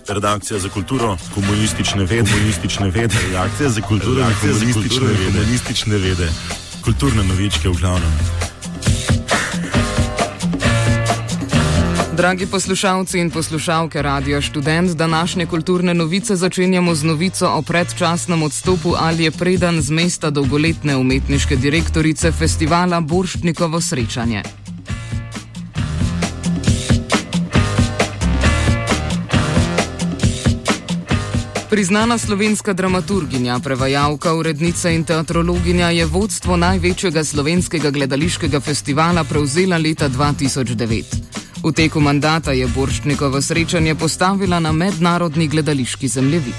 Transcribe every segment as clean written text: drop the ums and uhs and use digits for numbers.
Redakcija za kulturo, komunistične vede, redakcija za kulturo, komunistične vede, kulturne novičke v glavnem. Dragi poslušalci in poslušalke Radio Študent, današnje kulturne novice začenjamo z novico o predčasnem odstopu Alje Predan z mesta dolgoletne umetniške direktorice festivala Borštnikovo srečanje. Priznana slovenska dramaturginja, prevajalka, urednica in teatrologinja je vodstvo največjega slovenskega gledališkega festivala prevzela leta 2009. V teku mandata je Borštnikovo srečanje postavila na mednarodni gledališki zemljevid.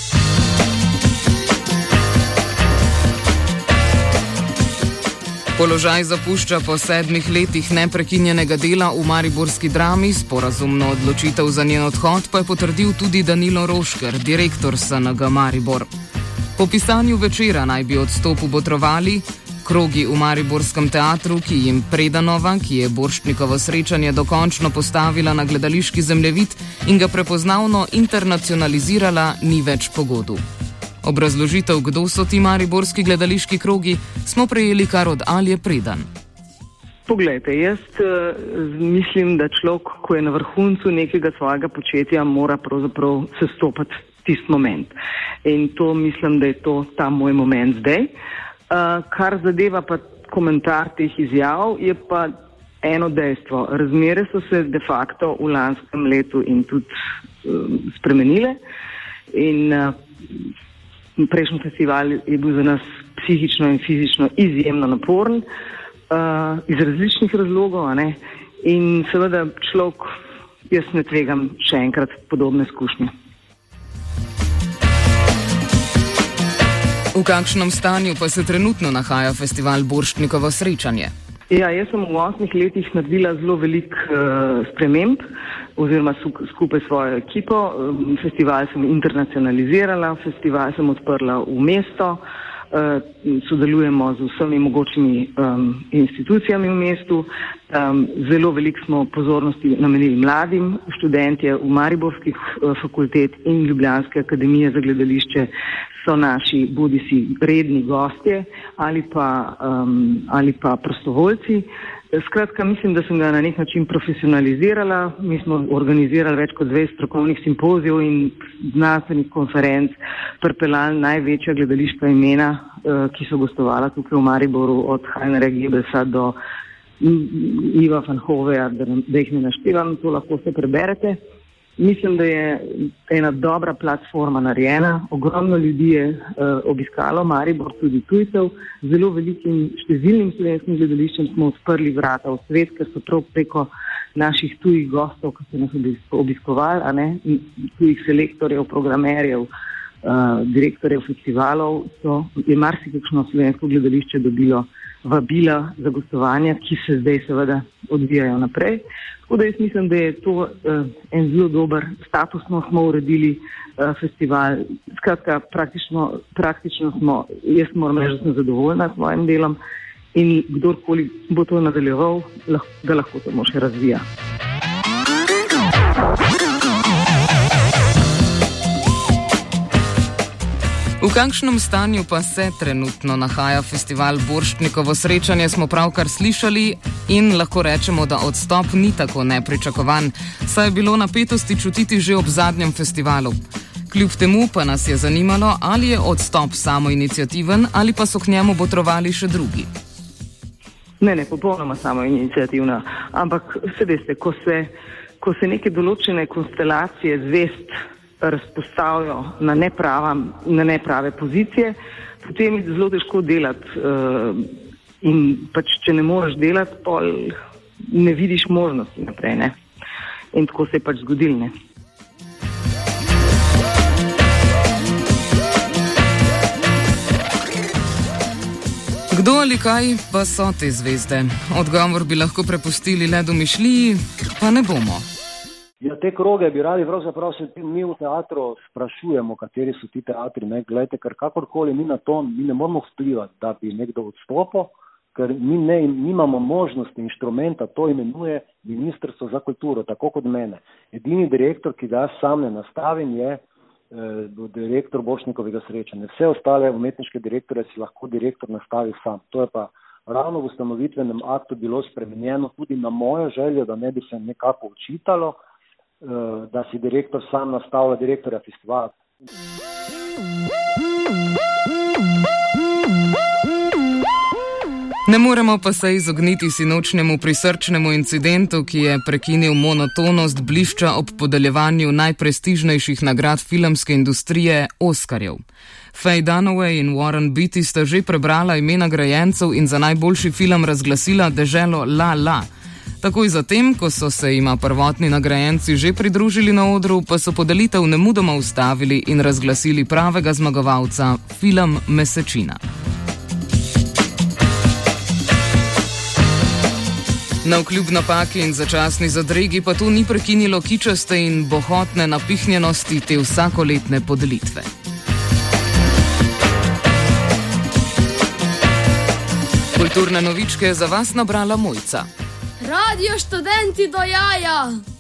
Položaj zapušča po 7 letih neprekinjenega dela v mariborski drami, sporazumno odločitev za njen odhod pa je potrdil tudi Danilo Rošker, direktor SNG Maribor. Po pisanju Večera naj bi odstopu botrovali krogi v mariborskem teatru, ki jim Predanova, ki je Borštnikovo srečanje dokončno postavila na gledališki zemljevid in ga prepoznavno internacionalizirala, ni več pogodu. Obrazložitev, kdo so ti mariborski gledališki krogi, smo prejeli kar od Alje Predan. Poglejte, jaz mislim, da človek, ko je na vrhuncu nekega svojega početja, mora pravzaprav sestopati tisti moment. In to mislim, da je to ta moj moment zdaj. Kar zadeva pa komentar teh izjav, je pa eno dejstvo. Razmere so se de facto v lanskem letu in tudi spremenile in prejšnji festival je bil za nas psihično in fizično izjemno naporen, iz različnih razlogov, ne? In seveda človek, jaz ne tvegam še enkrat podobne izkušnje. V kakšnem stanju pa se trenutno nahaja festival Borštnikovo srečanje? Ja, jaz sem v 8 letih naredila zelo veliko sprememb, oziroma skupaj s svojo ekipo. Festival sem internacionalizirala, festival sem odprla v mesto, sodelujemo z vsemi mogočimi institucijami v mestu. Zelo veliko smo pozornosti namenili mladim. Študentje v mariborskih fakultet in Ljubljanske akademije za gledališče so naši bodisi redni gostje ali pa prostovoljci. Skratka, mislim, da sem ga na nek način profesionalizirala. Mi smo organizirali več kot 20 strokovnih simpozijev in znanstvenih konferenc, pripeljali največja gledališka imena, ki so gostovala tukaj v Mariboru, od Heinera Goebbelsa do Iva van Hoveja, da jih ne naštevam, to lahko se preberete. Mislim, da je ena dobra platforma narejena, ogromno ljudi je obiskalo Maribor, tudi tujcev, zelo velikim številnim slovenskim gledališčem smo odprli vrata v svet, ker so prav preko naših tujih gostov, ki so nas obiskovali, tujih selektorjev, programerjev, direktorjev festivalov, je marsikakšno slovensko gledališče dobilo vabila za gostovanja, ki se zdaj seveda odvijajo naprej. Tako da jaz mislim, da je to en zelo dober, statusno smo uredili festival. Skratka, praktično smo, jaz moram reči, da sem zadovoljna s svojim delom in kdorkoli bo to nadaljeval, ga lahko samo še razvija. V kakšnem stanju pa se trenutno nahaja festival Borštnikovo srečanje, smo pravkar slišali in lahko rečemo, da odstop ni tako nepričakovan, saj je bilo napetosti čutiti že ob zadnjem festivalu. Kljub temu pa nas je zanimalo, ali je odstop samoiniciativen ali pa so k njemu botrovali še drugi. Ne, popolnoma samoiniciativna, ampak se veste, ko se neke določene konstelacije zvest razpostavljajo na neprave pozicije, potem je zelo težko delati in pač, če ne moreš delati, pol ne vidiš možnosti naprej, ne? In tako se je pač zgodilo, ne? Kdo ali kaj pa so te zvezde? Odgovor bi lahko prepustili le domišljiji, pa ne bomo. Ja, te kroge bi radi pravzaprav se mi v teatru sprašujemo, kateri so ti teatri, ne, gledajte, ker kakorkoli mi na to, mi ne moramo vplivati, da bi nekdo odstopil, ker mi nimamo možnosti, inštrumenta, to imenuje Ministrstvo za kulturo, tako kot mene. Edini direktor, ki ga sam ne nastavim, je direktor Borštnikovega srečanja. Vse ostale umetniške direktore si lahko direktor nastavi sam. To je pa ravno v ustanovitvenem aktu bilo spremenjeno tudi na mojo željo, da ne bi se nekako očitalo, da si direktor sam nastavlja direktorja festivala. Ne moremo pa se izogniti sinočnjemu prisrčnemu incidentu, ki je prekinil monotonost blišča ob podeljevanju najprestižnejših nagrad filmske industrije Oskarjev. Faye Dunaway in Warren Beatty sta že prebrala imena nagrajencev in za najboljši film razglasila Deželo La La. Takoj zatem, ko so se jima prvotni nagrajenci že pridružili na odru, pa so podelitev nemudoma ustavili in razglasili pravega zmagovalca, film Mesečina. Navkljub napaki in začasni zadregi pa to ni prekinilo kičaste in bohotne napihnjenosti te vsakoletne podelitve. Kulturne novičke za vas nabrala Mojca. Radio študenti do jaja!